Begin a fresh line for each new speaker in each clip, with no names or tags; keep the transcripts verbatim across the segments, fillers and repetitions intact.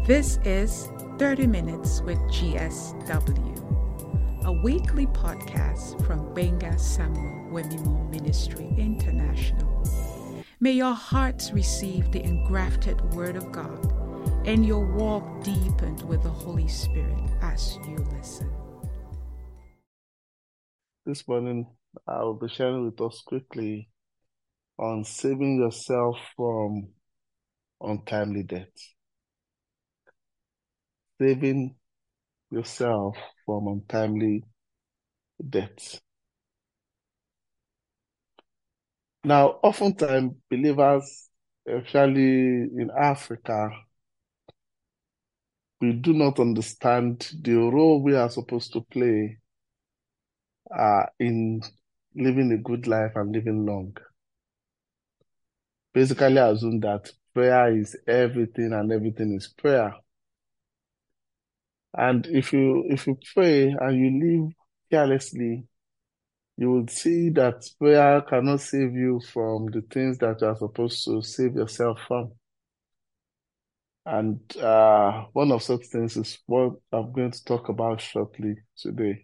This is thirty Minutes with G S W, a weekly podcast from Benga Samuel Wemimo Ministry International. May your hearts receive the engrafted Word of God and your walk deepened with the Holy Spirit as you listen.
This morning, I will be sharing with us quickly on saving yourself from untimely death. Saving yourself from untimely death. Now, oftentimes, believers, especially in Africa, we do not understand the role we are supposed to play uh, in living a good life and living long. Basically, assume that prayer is everything and everything is prayer. And if you if you pray and you live carelessly, you will see that prayer cannot save you from the things that you are supposed to save yourself from. And uh, one of such things is what I'm going to talk about shortly today.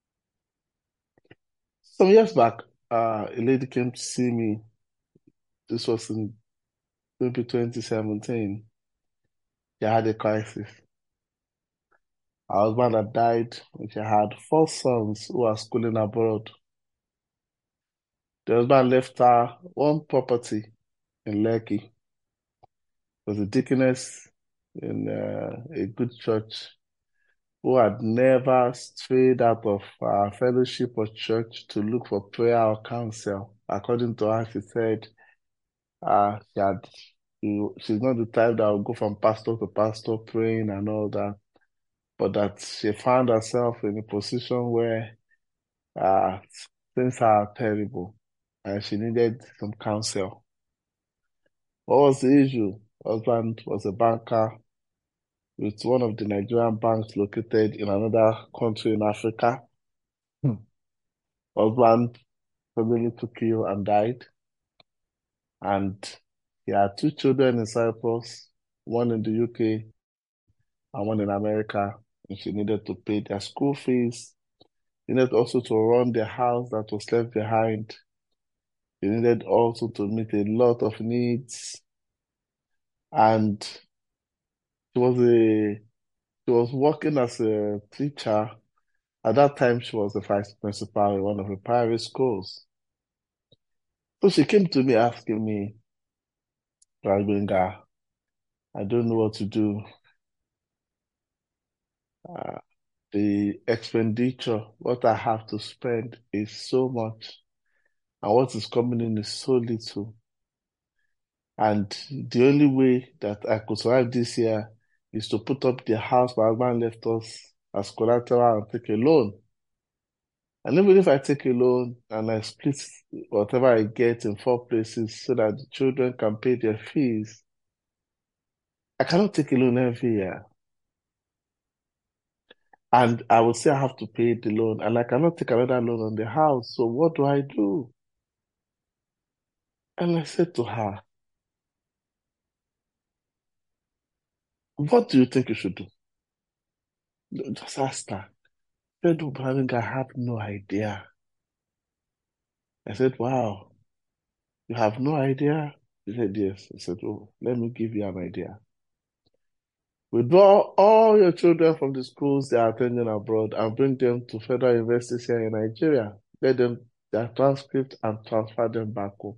Some years back, uh, a lady came to see me. This was in maybe twenty seventeen. She had a crisis. Her husband had died, and she had four sons who were schooling abroad. The husband left her one property in Lekki. It was a deaconess in uh, a good church who had never strayed out of uh, fellowship or church to look for prayer or counsel. According to her, she said uh, she had, she, she's not the type that will go from pastor to pastor praying and all that, but that she found herself in a position where uh, things are terrible and she needed some counsel. What was the issue? Husband was a banker with one of the Nigerian banks located in another country in Africa. Hmm. Husband suddenly took ill and died. And he had two children in Cyprus, one in the U K and one in America. And she needed to pay their school fees. She needed also to run the house that was left behind. She needed also to meet a lot of needs. And she was a she was working as a teacher. At that time, she was the vice principal in one of the private schools. So she came to me asking me, Ragbenga, I don't know what to do. Uh, the expenditure, what I have to spend is so much, and what is coming in is so little. And the only way that I could survive this year is to put up the house my husband left us as collateral and take a loan. And even if I take a loan and I split whatever I get in four places so that the children can pay their fees, I cannot take a loan every year. And I will say I have to pay the loan, and I cannot take another loan on the house. So what do I do? And I said to her, what do you think you should do? Just ask her. She said, oh, Bhavink, I have no idea. I said, wow, you have no idea? She said, yes. I said, oh, let me give you an idea. Withdraw all your children from the schools they are attending abroad and bring them to federal universities here in Nigeria. Get them their transcript and transfer them back home.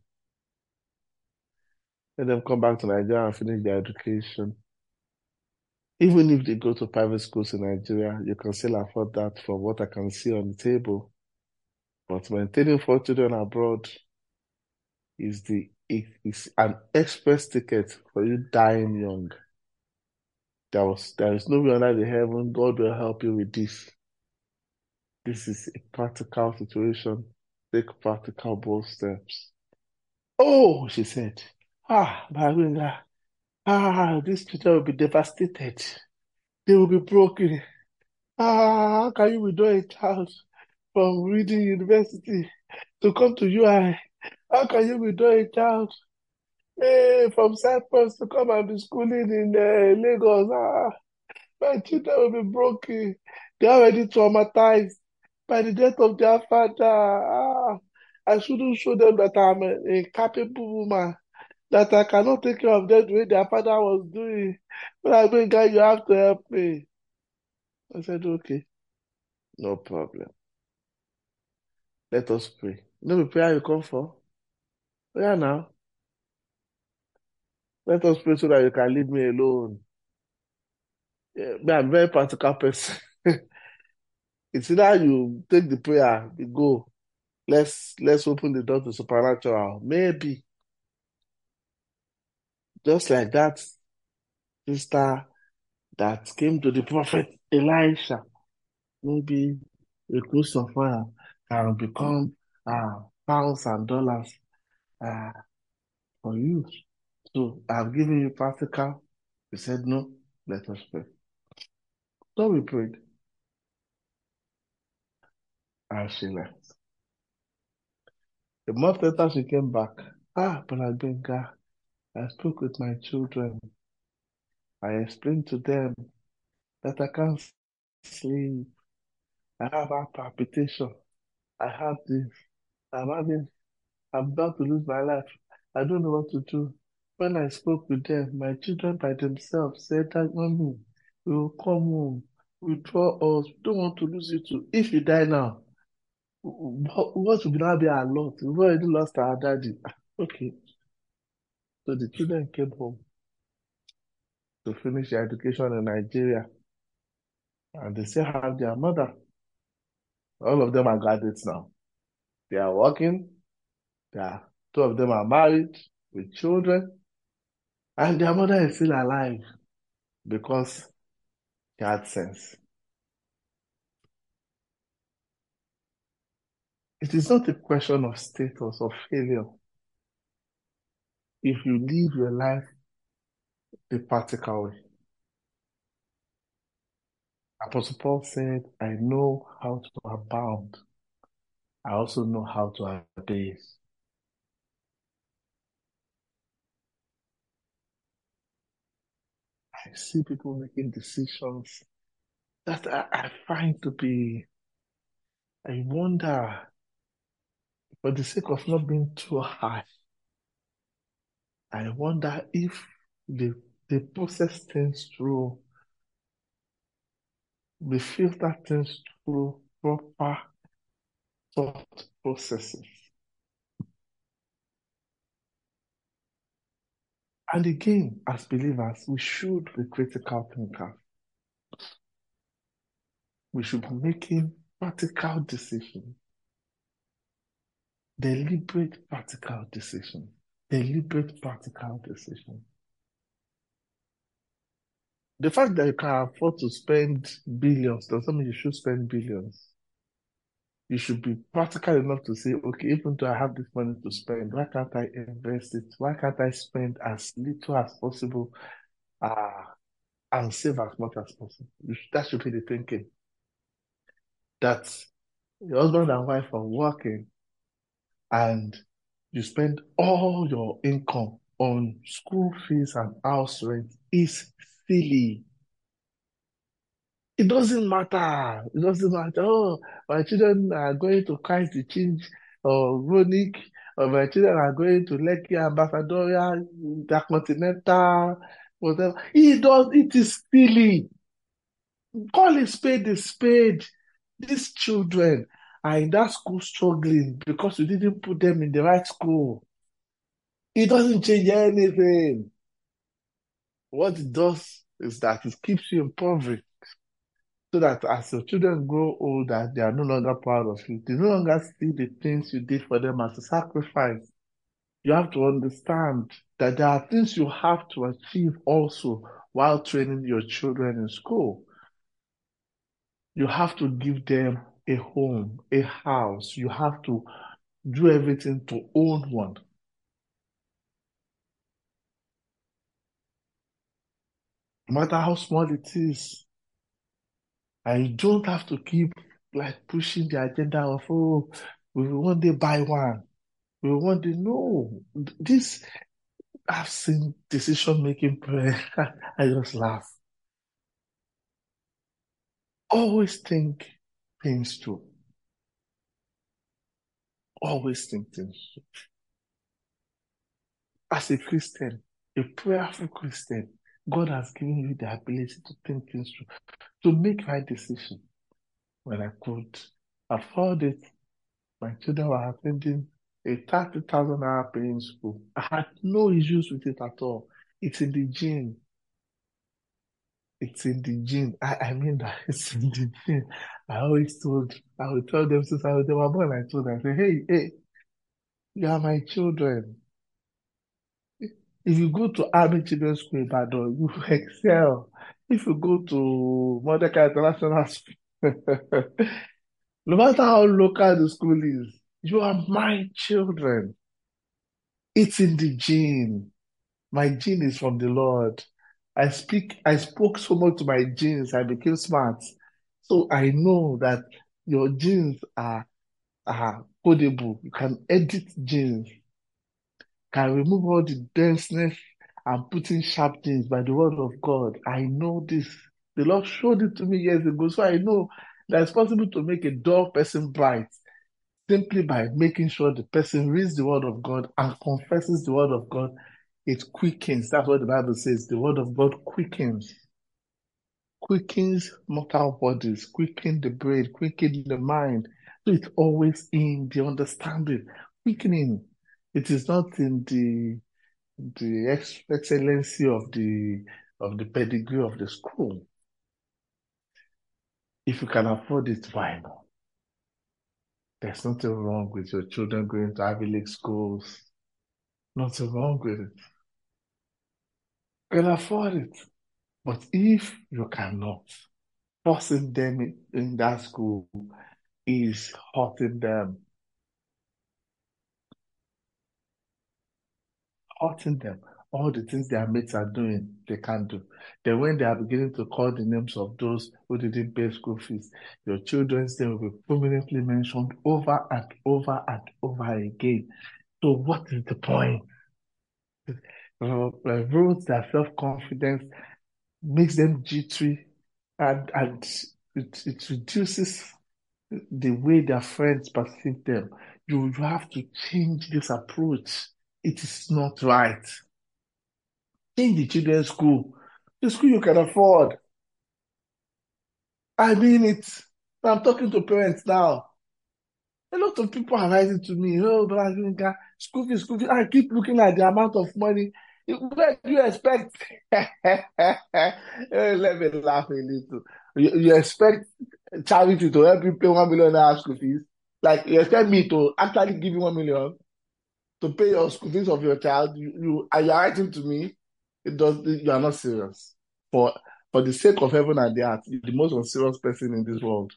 Let them come back to Nigeria and finish their education. Even if they go to private schools in Nigeria, you can still afford that from what I can see on the table. But maintaining four children abroad is the is an express ticket for you dying young. There was there is no way under the heaven God will help you with this. This is a practical situation. Take practical bold steps. Oh, she said, ah, Bhavink, ah, these children will be devastated. They will be broken. Ah, how can you withdraw a child from reading university to come to U I? How can you withdraw a child Hey, from Cyprus to come and be schooling in uh, Lagos. Ah, my children will be broken. They are already traumatized by the death of their father. Ah, I shouldn't show them that I'm a, a capable woman, that I cannot take care of them the way their father was doing. But I mean, God, you have to help me. I said, okay, no problem. Let us pray. You know the prayer you come for? Yeah, now. Let us pray so that you can leave me alone. Yeah, me, I'm a very practical person. It's either you take the prayer, you go. Let's let's open the door to supernatural. Maybe just like that sister that came to the prophet Elisha. Maybe a cruise of fire can become uh, pounds and dollars uh, for you. So I've given you practical. He said no. Let us pray. So we prayed, and she left. A month later, she came back. Ah, Brother Benga, I spoke with my children. I explained to them that I can't sleep. I have heart palpitation. I have this. I'm having, I'm about to lose my life. I don't know what to do. When I spoke with them, my children by themselves said that, Mommy, we will come home. Withdraw us. We don't want to lose you too. If you die now, what, what will now be our lot? We've already lost our daddy. Ah, okay. So the children came home to finish their education in Nigeria, and they still have their mother. All of them are graduates now. They are working. They are, two of them are married with children, and their mother is still alive because she had sense. It is not a question of status or failure if you live your life the practical way. Apostle Paul said, I know how to abound. I also know how to abase. I see people making decisions that I, I find to be, I wonder, for the sake of not being too high, I wonder if the, the process things through, the filter things through proper thought processes. And again, as believers, we should be critical thinkers. We should be making practical decisions, deliberate practical decisions, deliberate practical decisions. The fact that you can afford to spend billions doesn't mean you should spend billions. You should be practical enough to say, okay, even though I have this money to spend, why can't I invest it? Why can't I spend as little as possible uh, and save as much as possible? You should, that should be the thinking. That your husband and wife are working and you spend all your income on school fees and house rent is silly. It doesn't matter. It doesn't matter. Oh, my children are going to Christ the Change or Ronic, or my children are going to Lekki Ambassadorial, the Continental, whatever. It does. It is silly. Call a spade a spade. These children are in that school struggling because you didn't put them in the right school. It doesn't change anything. What it does is that it keeps you impoverished. So that as your children grow older, they are no longer proud of you. They no longer see the things you did for them as a sacrifice. You have to understand that there are things you have to achieve also while training your children in school. You have to give them a home, a house. You have to do everything to own one. No matter how small it is, and you don't have to keep like pushing the agenda of, oh, we will one day buy one. We will one day, no. This, I've seen decision-making prayer. I just laugh. Always think things through. Always think things through. As a Christian, a prayerful Christian, God has given you the ability to think things through, to make right decisions. When I could afford it, my children were attending a thirty thousand naira paying school. I had no issues with it at all. It's in the gene. It's in the gene. I, I mean that it's in the gene. I always told, I would tell them since I was, they were born, I told them, I say, hey, hey, you are my children. If you go to Army Children's School in Ibadan, you will excel. If you go to Mordecai International School, no matter how local the school is, you are my children. It's in the gene. My gene is from the Lord. I speak, I spoke so much to my genes, I became smart. So I know that your genes are, are codable. You can edit genes, can remove all the denseness and put in sharp things by the word of God. I know this. The Lord showed it to me years ago. So I know that it's possible to make a dull person bright simply by making sure the person reads the word of God and confesses the word of God. It quickens. That's what the Bible says. The word of God quickens. Quickens mortal bodies, quicken the brain, quicken the mind. So it's always in the understanding, quickening. It is not in the the ex excellency of the of the pedigree of the school. If you can afford it, why not? There's nothing wrong with your children going to Ivy League schools. Nothing wrong with it. You can afford it. But if you cannot, forcing them in, in that school is hurting them. Hurting them. All the things their mates are doing, they can't do. Then when they are beginning to call the names of those who didn't pay school fees, your children's name will be prominently mentioned over and over and over again. So what is the point? Uh, ruins their self-confidence, makes them jittery, and, and it, it reduces the way their friends perceive them. You, you have to change this approach. It is not right. Change the children's school. The school you can afford. I mean it. I'm talking to parents now. A lot of people are writing to me, oh, Brazilian, school fees, school fees. I keep looking at the amount of money. Where do you expect? Eh, let me laugh a little. You, you expect charity to help you pay one million naira school fees? Like, you expect me to actually give you one million to pay your school fees of your child? You, you are you writing to me? It does. You are not serious. For for the sake of heaven and the earth, you're the most unserious person in this world.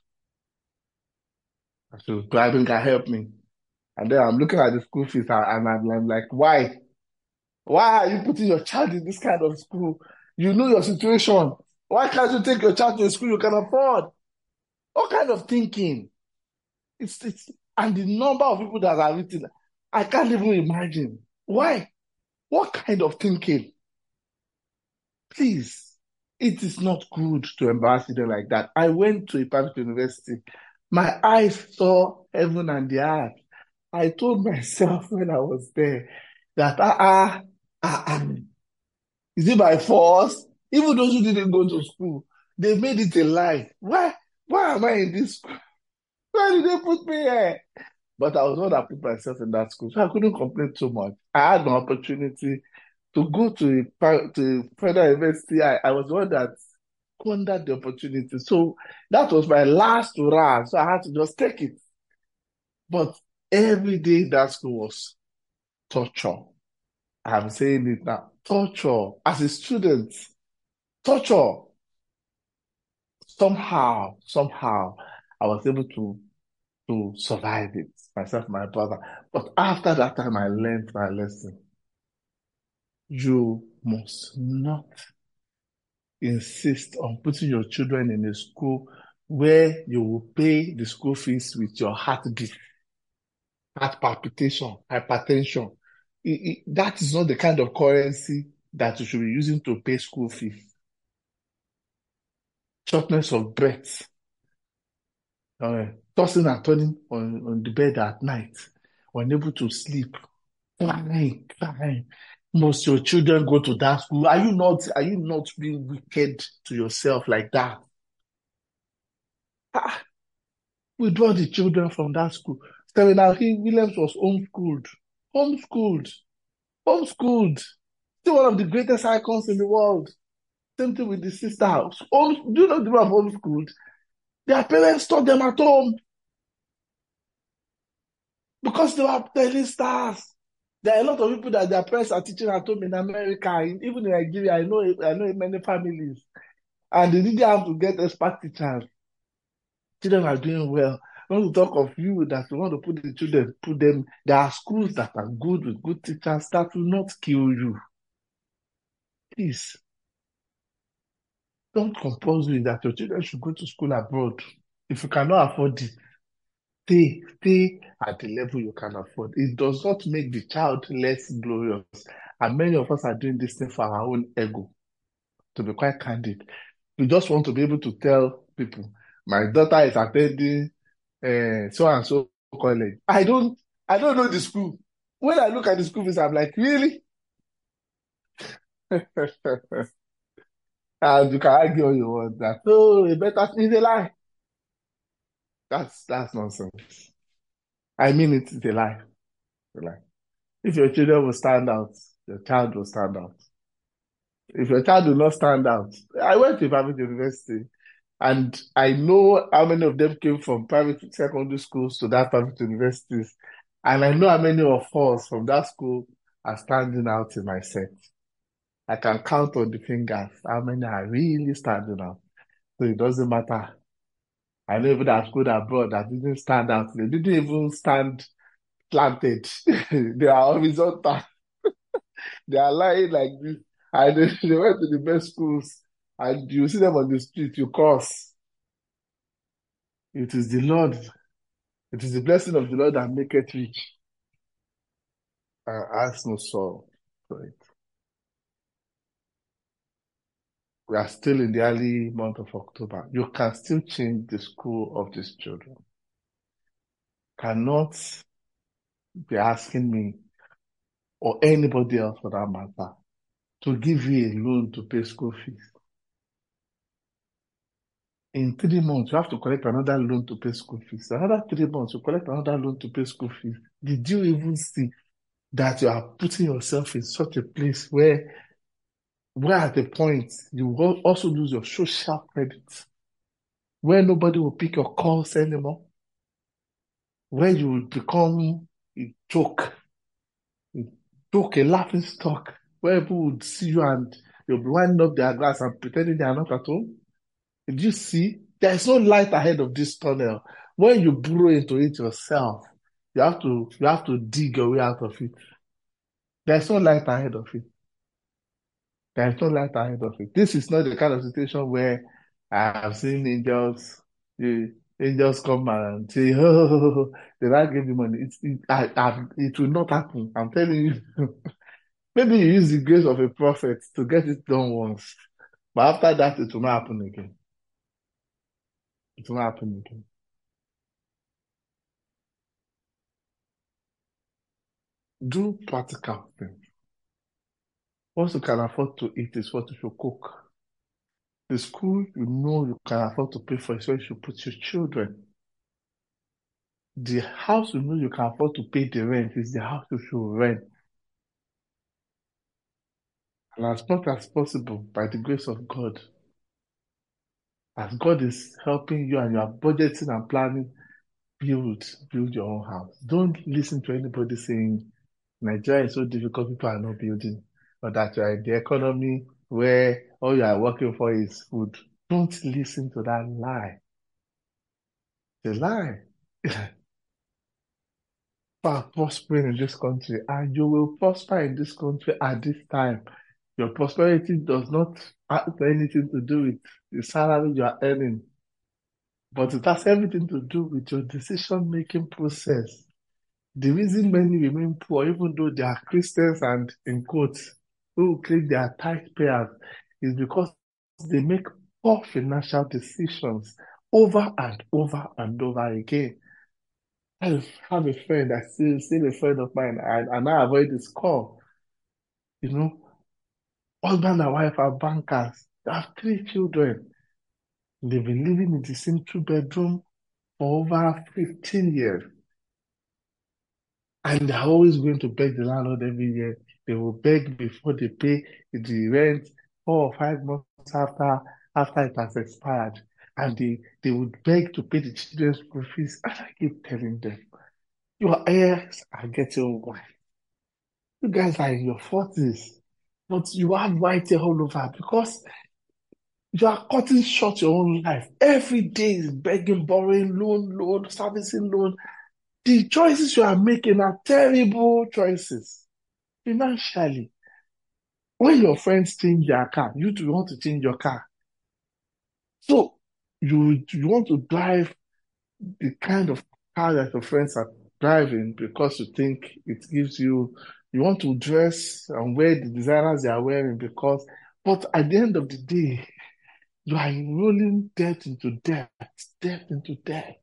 So driving can help me. And then I'm looking at the school fees and, and I'm, I'm like, why? Why are you putting your child in this kind of school? You know your situation. Why can't you take your child to a school you can afford? What kind of thinking? It's it's and the number of people that are written, I can't even imagine. Why? What kind of thinking? Please, it is not good to embarrass children like that. I went to a private university. My eyes saw heaven and the earth. I told myself when I was there that, ah, ah, ah, ah, is it by force? Even those who didn't go to school, they made it a lie. Why? Why am I in this school? Why did they put me here? But I was not that put myself in that school, so I couldn't complain too much. I had an opportunity to go to a pri- to a federal university. I, I was the one that squandered the opportunity. So that was my last hurrah. So I had to just take it. But every day in that school was torture. I'm saying it now. Torture. As a student, torture. Somehow, somehow, I was able to to survive it, myself, and my brother. But after that time, I learned my lesson. You must not insist on putting your children in a school where you will pay the school fees with your heartbeat, heart palpitation, hypertension. it, it, that is not the kind of currency that you should be using to pay school fees. Shortness of breath, uh, tossing and turning on, on the bed at night, unable to sleep, crying, crying. Most your children go to that school. Are you not, are you not being wicked to yourself like that? Ah, withdraw the children from that school. Serena Williams was homeschooled. Homeschooled. Homeschooled. Still one of the greatest icons in the world. Same thing with the sister house. Home, do you know the people have homeschooled? Their parents taught them at home because they were telling stars. There are a lot of people that their parents are teaching at home in America, in, even in Nigeria. I know, I know many families, and they didn't have to get expert teachers. Children are doing well. I want to talk of you that you want to put the children, put them. There are schools that are good with good teachers that will not kill you. Please, don't compose you that your children should go to school abroad. If you cannot afford it, stay, stay at the level you can afford. It does not make the child less glorious. And many of us are doing this thing for our own ego, to be quite candid. We just want to be able to tell people, my daughter is attending uh, so and so college. I don't, I don't know the school. When I look at the school fees, I'm like, really? And you can argue all you want that. Oh, it better is a lie. That's that's nonsense. I mean, it's a lie. It's a lie. If your children will stand out, your child will stand out. If your child will not stand out, I went to private university, and I know how many of them came from private secondary schools to that private universities, and I know how many of us from that school are standing out in my set. I can count on the fingers how many are really standing out. So it doesn't matter. I know even that school abroad that didn't stand out. They didn't even stand planted. They are horizontal. They are lying like this. And they, they went to the best schools. And you see them on the street, you curse. It is the Lord. It is the blessing of the Lord that maketh rich. And ask no sorrow for it. We are still in the early month of October. You can still change the school of these children. Cannot be asking me or anybody else for that matter to give you a loan to pay school fees. In three months, you have to collect another loan to pay school fees. Another three months, you collect another loan to pay school fees. Did you even see that you are putting yourself in such a place where, where at a point you will also lose your social credit, where nobody will pick your calls anymore, where you will become a joke, a joke, a laughing stock, where people would see you and they'll be winding up their glass and pretending they are not at home? Did you see? There is no light ahead of this tunnel. When you burrow into it yourself, you have to you have to dig your way out of it. There is no light ahead of it. There is no light ahead of it. This is not the kind of situation where I have seen angels, the angels come and say, "Oh, they might give you money." It's, it, I, I, it will not happen. I'm telling you. Maybe you use the grace of a prophet to get it done once, but after that, it will not happen again. It will not happen again. Do practical things. What you can afford to eat is what you should cook. The school you know you can afford to pay for is where you should put your children. The house you know you can afford to pay the rent is the house you should rent. And as much as possible, by the grace of God, as God is helping you and you are budgeting and planning, build, build your own house. Don't listen to anybody saying Nigeria is so difficult, people are not building, or that you are in the economy where all you are working for is food. Don't listen to that lie. It's a lie. You are prospering in this country, and you will prosper in this country at this time. Your prosperity does not have anything to do with the salary you are earning, but it has everything to do with your decision-making process. The reason many remain poor, even though they are Christians and in quotes, who claim they are tithe payers, is because they make poor financial decisions over and over and over again. I have a friend, I still still a friend of mine, and, and I avoid this call. You know, husband and wife are bankers. They have three children. They've been living in the same two bedroom for over fifteen years. And they're always going to beg the landlord every year. They will beg before they pay the rent four or five months after after it has expired. And they, they would beg to pay the children's school fees. And I keep telling them, your heirs are getting white. You guys are in your forties, but you have white hair all over because you are cutting short your own life. Every day is begging, borrowing, loan, loan, servicing loan. The choices you are making are terrible choices financially. When your friends change their car, you too want to change your car. So you you want to drive the kind of car that your friends are driving because you think it gives you, you want to dress and wear the designers they are wearing because, but at the end of the day, you are rolling debt into debt, debt into debt.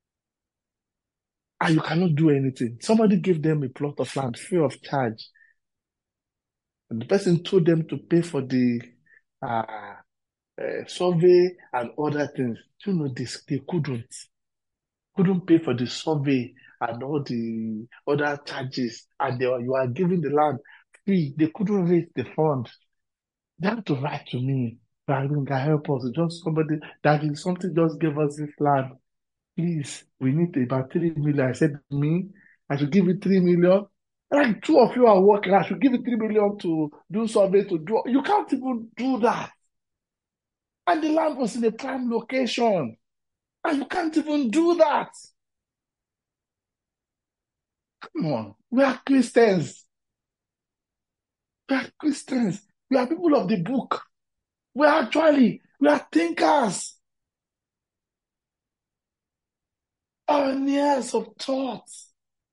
And you cannot do anything. Somebody gave them a plot of land free of charge. And the person told them to pay for the uh, uh, survey and other things. You know this, they couldn't. Couldn't pay for the survey and all the other charges. And they were, you are giving the land free. They couldn't raise the fund. They had to write to me. Can help us. Just somebody that is something just gave us this land. Please, we need about three million. I said, me, I should give you three million. Like two of you are working, I should give you three million to do survey to do. You can't even do that. And the land was in a prime location. And you can't even do that. Come on. We are Christians. We are Christians. We are people of the book. We are actually, we are thinkers. Pioneers of thoughts.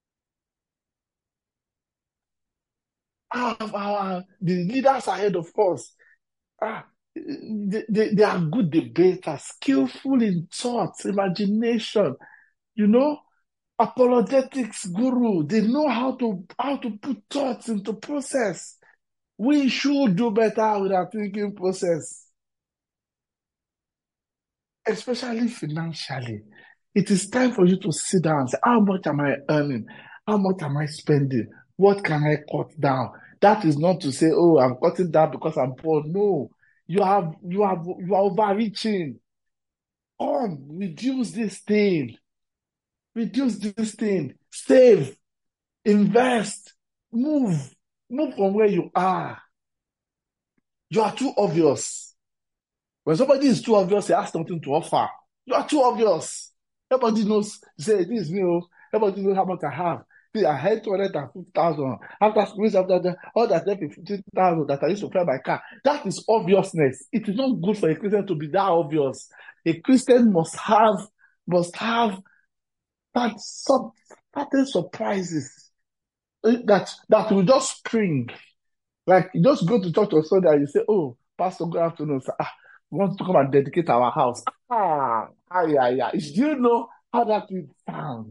Our, our, the leaders ahead of us. Ah, they, they, they are good debaters, skillful in thoughts, imagination, you know, apologetics guru. They know how to how to put thoughts into process. We should do better with our thinking process, especially financially. It is time for you to sit down and say, how much am I earning? How much am I spending? What can I cut down? That is not to say, oh, I'm cutting down because I'm poor. No, you have you have you are overreaching. Come, reduce this thing. Reduce this thing. Save. Invest. Move. Move from where you are. You are too obvious. When somebody is too obvious, they have something to offer. You are too obvious. Everybody knows, say, this is me. Everybody knows how much I have. I had two hundred fifty thousand. After squeeze, after that, all that left is fifty thousand that I used to fly my car. That is obviousness. It is not good for a Christian to be that obvious. A Christian must have, must have that some certain surprises that, that will just spring. Like, you just go to church on Sunday and you say, oh, Pastor, good afternoon, sir. Ah, we want to come and dedicate our house. Ah, ah, yeah, yeah. Do you know how that will sound?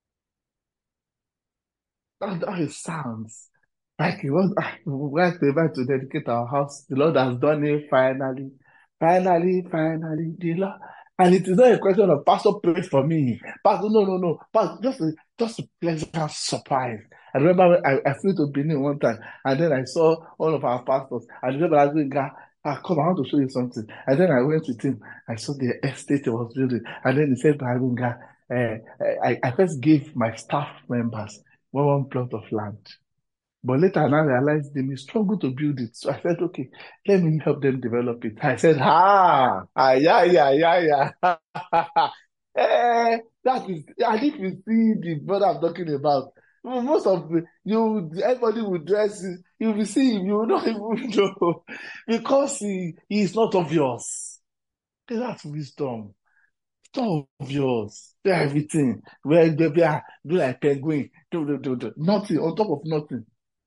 That's how it sounds. Like it was, ah, we're about to dedicate our house. The Lord has done it finally. Finally, finally, the Lord. And it is not a question of Pastor pray for me. Pastor, no, no, no. Pastor, just a, just a pleasant surprise. I remember I, I flew to Benin one time, and then I saw all of our pastors. I remember I was going, ah, come, I want to show you something. And then I went with him. I saw the estate he was building. And then he said, uh, I, I first gave my staff members one, one plot of land. But later I now realized they may struggle to build it. So I said, okay, let me help them develop it. I said, ah, ah yeah, yeah, yeah, yeah. eh, that is, and if you see the brother I'm talking about, most of the, you, everybody will dress, you will see him, you will not even know, because he, he is not obvious. That's wisdom.
So obvious. Do everything. Well, they be ah, do like penguin. Do, do, do, do. Nothing on top of nothing.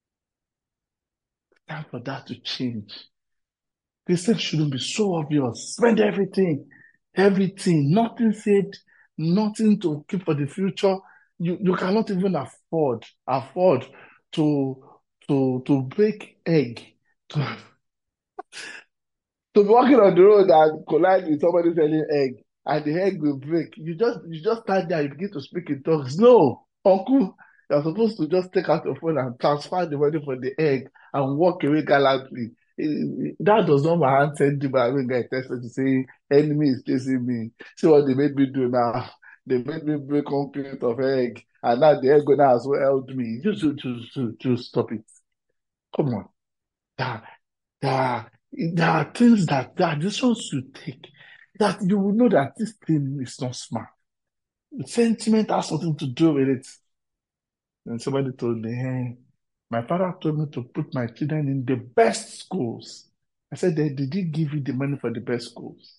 Time for that to change. Christians shouldn't be so obvious. Spend everything. Everything. Nothing saved. Nothing to keep for the future. You you cannot even afford afford to to to break egg to to be walking on the road and collide with somebody selling egg, and the egg will break. You just you just stand there, you begin to speak in tongues. No, uncle, you're supposed to just take out your phone and transfer the money for the egg and walk away gallantly. Eh, eh, That does not my hand send you, but I will get tested to say enemy is chasing me. See what they made me do now. They made me break one crate of egg, and now the egg now has well helped me. Just to, to, to, to stop it. Come on. That there are, there are things that, there are decisions you take that you will know that this thing is not smart. The sentiment has something to do with it. And somebody told me, hey, my father told me to put my children in the best schools. I said, "Dad, did he give you the money for the best schools?"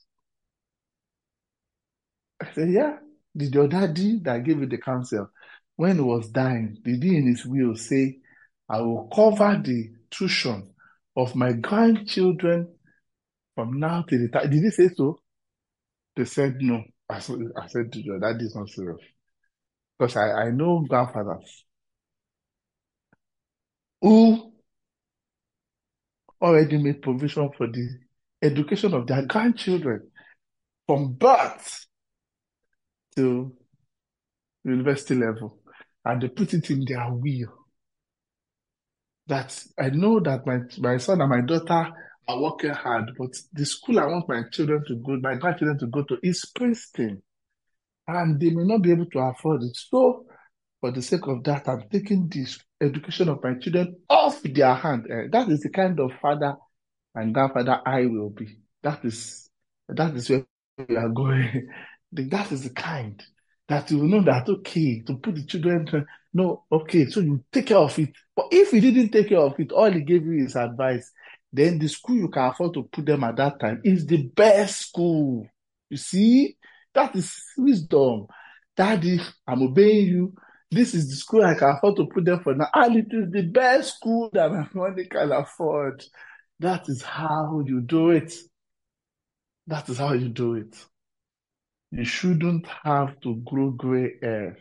I said, yeah. Did your daddy that gave you the counsel, when he was dying, did he in his will say, I will cover the tuition of my grandchildren from now till the time? Did he say so? They said no. I said, I said to your daddy is not serious. Because I, I know grandfathers who already made provision for the education of their grandchildren from birth to university level. And they put it in their will. That I know that my, my son and my daughter are working hard, but the school I want my children to go, my grandchildren to go to is Princeton. And they may not be able to afford it. So, for the sake of that, I'm taking this education of my children off their hand. Eh, that is the kind of father and grandfather I will be. That is that is where we are going. That is the kind that you will know that okay, to put the children to, no, okay, so you take care of it. But if you didn't take care of it, all he gave you is advice, then the school you can afford to put them at that time is the best school. You see, that is wisdom. Daddy, I'm obeying you. This is the school I can afford to put them for now. And it is the best school that my money can afford. That is how you do it. That is how you do it. You shouldn't have to grow gray hair,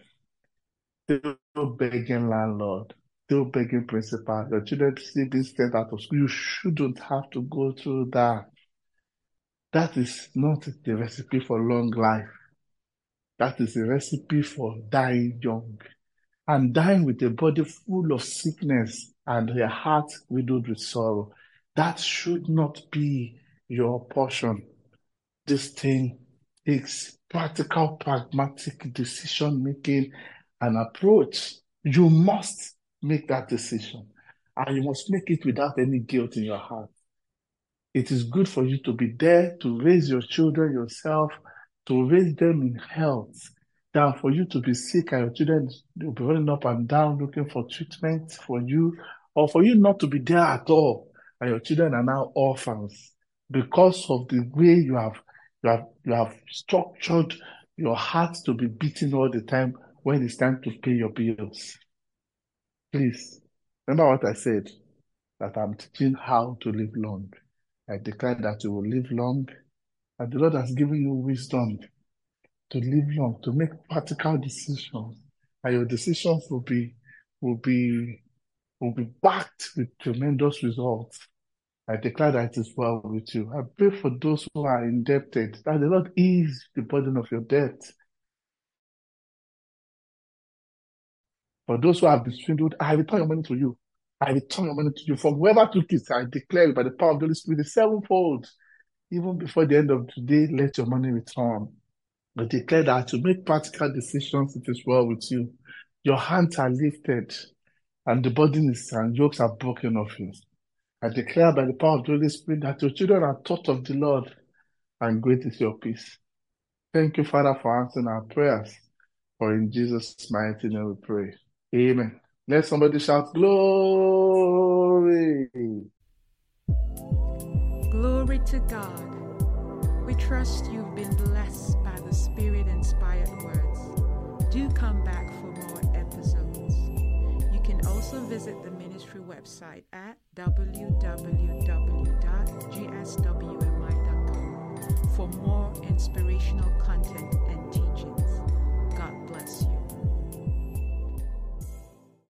still begging landlord, still begging principal. Your children still being sent out of school. You shouldn't have to go through that. That is not the recipe for long life. That is the recipe for dying young and dying with a body full of sickness and a heart riddled with sorrow. That should not be your portion. This thing takes practical, pragmatic decision making and approach. You must make that decision, and you must make it without any guilt in your heart. It is good for you to be there to raise your children yourself, to raise them in health, than for you to be sick and your children will be running up and down looking for treatment for you, or for you not to be there at all and your children are now orphans because of the way you have you have you have structured your heart to be beating all the time when it's time to pay your bills. Please remember what I said, that I'm teaching how to live long. I declare that you will live long, and the Lord has given you wisdom to live long, to make practical decisions, and your decisions will be will be will be backed with tremendous results. I declare that it is well with you. I pray for those who are indebted, that the Lord ease the burden of your debt. For those who have been swindled, I return your money to you. I return your money to you. From whoever took it, I declare by the power of the Holy Spirit, the sevenfold. Even before the end of today, let your money return. I declare that to make practical decisions, it is well with you. Your hands are lifted, and the burden is and yokes are broken off you. I declare by the power of the Holy Spirit that your children are taught of the Lord, and great is your peace. Thank you, Father, for answering our prayers. For in Jesus' mighty name we pray. Amen. Let somebody shout, glory.
Glory to God. We trust you've been blessed by the Spirit-inspired words. Do come back for more episodes. You can also visit the ministry website at w w w dot g s w m i dot com for more inspirational content and